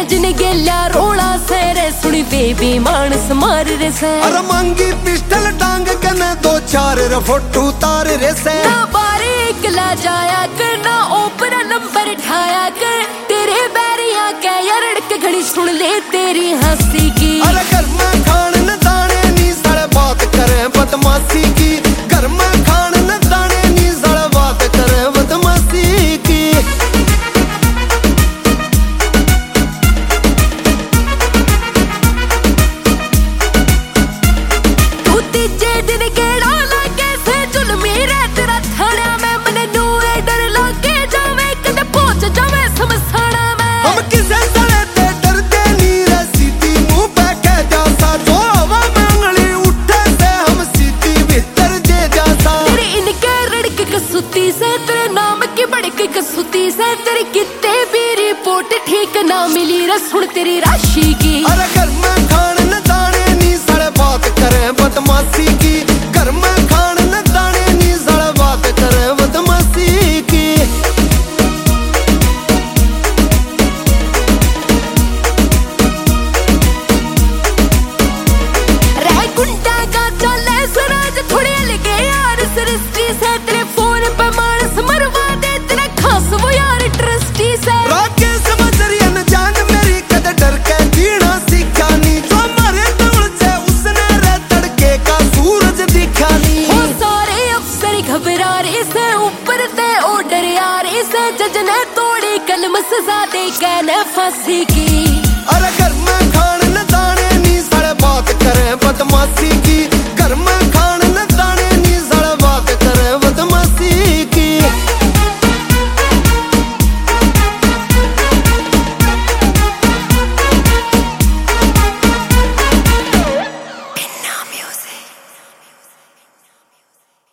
जिन गेल्या रोड़ा से रे सुनी बेबी मानस मार रे से। अरे मांगी पिस्टल टांग के न दो चार फोटो तार रे से। ना बारीक ला जाया कर ना ओपरा नंबर ठाया कर, तेरे बैरिया के यार के घड़ी सुन ले तेरी हंसी की। अरे घर में खान न दाने नी साले बात करे बदमाशी की, घर में खान न दाने नी साले बात करे बदमाशी की। कसुती से तेरी कितने भी रिपोर्ट ठीक ना मिली रे सुन तेरी राशि की। अरे घर में खान न दाने नी साले बात करे बदमाशी की, घर में खान न दाने नी साले बात करे बदमाशी की। रह गुंडा का चले सराज थोड़े लगे यार सृष्टि से, तेरे फोन पे मानस मरवा दे तेरा खास वो यार ट्रस्टी से। राके समझ रही न जान मेरी कद डर के जीना सीखा नी, जो मारे दौड़ से उसने रे तड़के का सूरज दिखा नी। हो सारे अफसर घबरा रहे से ऊपर ते ऑर्डर यार से, जज ने तोड़ी कलम सजा दे कहने फांसी की। अरे घर में खान न दाने नी साले बात करे बदमाशी की, घर में